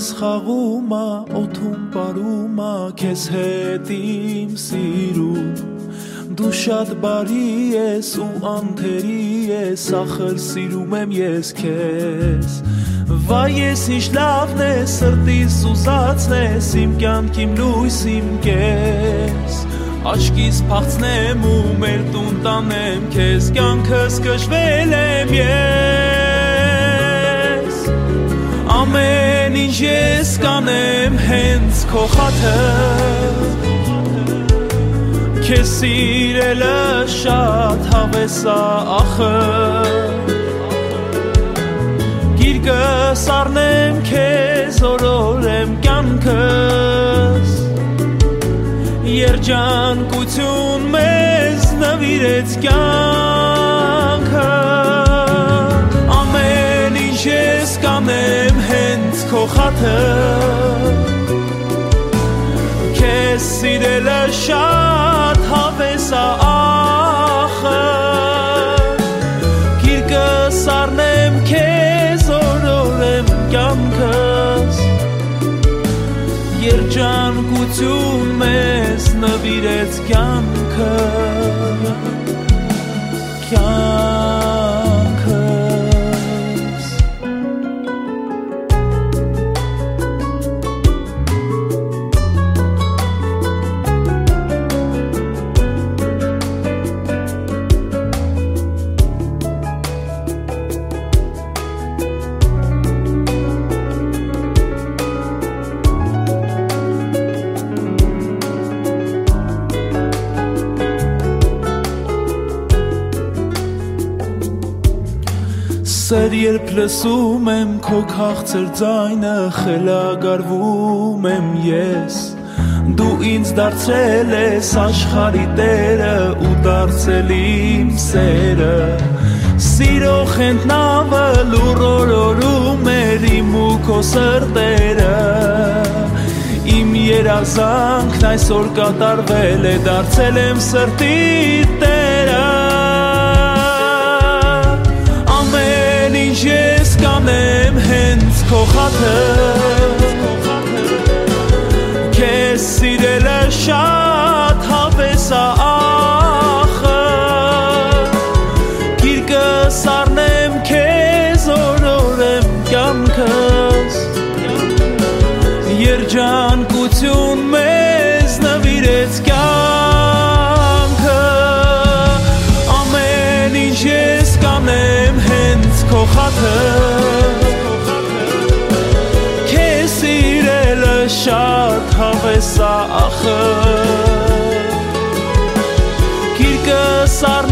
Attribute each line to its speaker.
Speaker 1: ես խաղում ա օդում պարում ա քեզ հետ իմ սիրուն դու շատ բարի ես ու անթերի ես ախր սիրում եմ ես քեզ վայ ես ինչ լավն է սրտիս ուզածնես իմ կյանք իմ լույս իմ կես աչքիս փախցնեմ ու մեր տուն տանեմ քեզ կյանքս կժվել եմ ես ամեն ինչ ես կանեմ հենց քո խաթր քեզ սիրելը շատ հավես ա ախր գիրկս առնեմ քեզ օրորեմ կյանքս երջանկություն մեզ նվիրեց կյանքը ամեն ինչ ես կանեմ հենց քո խաթր քեզ սիրելը շատ հավես ա ախր գիրկս առնեմ քեզ օրորեմ կյանքս երջանկություն մեզ նվիրեց կյանքը կյանքս Սեր երբ լսում եմ քո քաղցր ձայնը խելագարվում եմ ես դու ինձ դարձրել ես աշխարհի տերը ու դարձել իմ սերը սիրո խենթնավը լուրորորում էր իմ ու քո սրտերը իմ երազանքն այսօր կատարվել է դարձել եմ սրտի տերը Ես կանեմ հենց քո խաթր քեզ սիրելը շատ հավես ա ախր գիրկս առնեմ քեզ օրորեմ կյանքս երջանկություն մեզ նվիրեց կյանքը ամեն ինչ ես կանեմ հենց քո խաթր քեզ սիրելը շատ հավես ա ախր գիրկս առնեմ